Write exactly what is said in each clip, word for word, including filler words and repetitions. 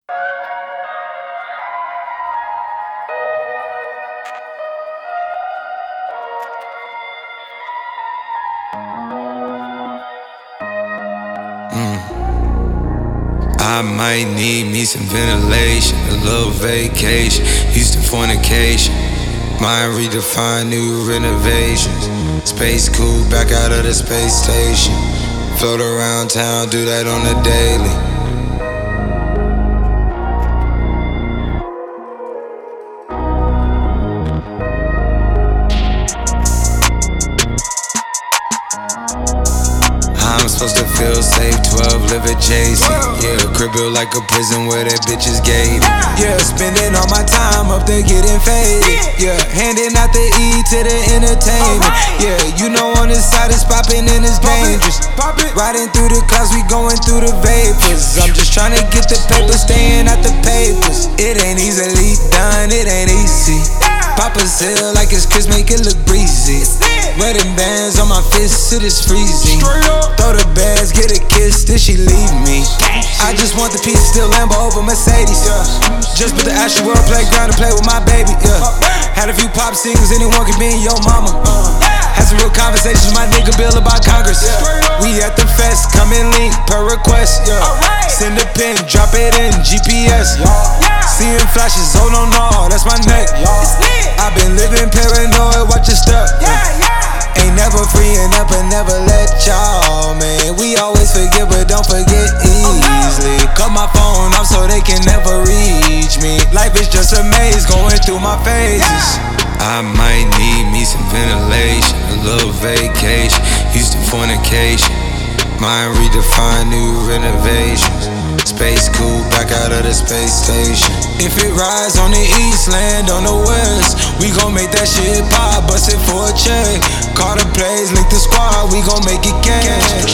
I might need me some ventilation, a little vacation, used to fornication. Mind redefined, new renovations. Space cool, back out of the space station. Float around town, do that on the daily. I'm supposed to feel safe, twelve live adjacent. Yeah, crib built like a prison where that bitch is gated. Yeah, spending all my time up there getting faded. Yeah, handing out the E to the entertainment. Yeah, you know on this side it's popping and it's dangerous. Riding through the clouds, we going through the vapors. I'm just trying to get the paper, staying out the papers. It ain't easily done, it ain't easy. Papa seal like it's Chris, make it look breezy. Wedding bands on my fists, it is freezing. Throw the bags, get a kiss, then she leave me. I just want the piece, still Lambo over Mercedes. Just put the Astro World playground to play with my baby. Yeah. Had a few pop singles, anyone could be your mama. Had some real conversations with my nigga Bill about Congress. We at the fest, come and link per request. Yeah. Send a pin, drop it in G P S. Seeing flashes, oh no no, that's my neck. I've been living paranoid, watch your step. Ain't never freeing up and never let y'all, man. We always forget, but don't forget easily. Cut my phone off so they can never reach me. Life is just a maze going through my phases. I might need me some ventilation, a little vacation, used to fornication. Mind redefined, new renovations. Space cool, back out of the space station. If it rides on the east, land on the west, we gon' make that shit pop, bust it for a check. Call the plays, link the squad, we gon' make it cash.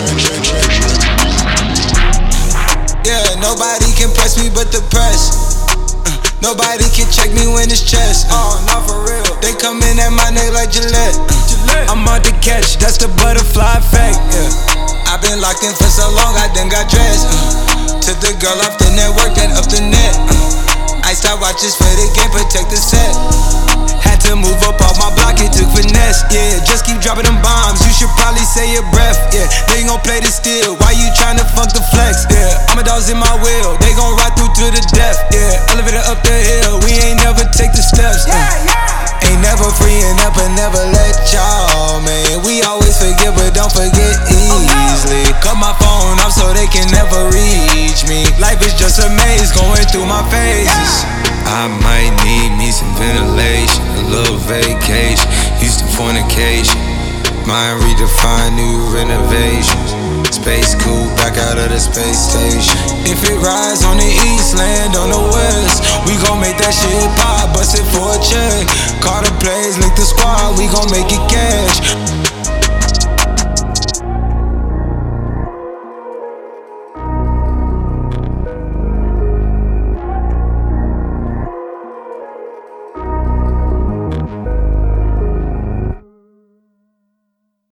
Yeah, nobody can press me but the press. uh, Nobody can check me when it's chest. Oh, not for real. They come in at my neck like Gillette. uh, I'm on the catch, that's the butterfly effect. Yeah. I've been locked in for so long, I done got dressed. uh, Took the girl off the network, then up the net. uh, Iced out watches for the game, protect the set. Had to move up off my block, it took finesse. Yeah, just keep dropping them bombs, you should probably say your breath. Yeah, they gon' play this still, why you tryna fuck the flex? Yeah, I'm a dog's in my wheel, they gon' ride through to the death. Yeah, elevator up the hill, we ain't never take the steps. uh, Ain't never freeing up and never let y'all, man. We always forget, but don't forget easily. Cut my phone off so they can never reach me. Life is just a maze going through my phases. I might need me some ventilation, a little vacation, used to fornication. Mind redefined, new renovations. Space cool, back out of the space station. If it rides on the east, land on the west, we gon' make that shit pop, bust it for a check. Call the plays, link the squad, we gon' make it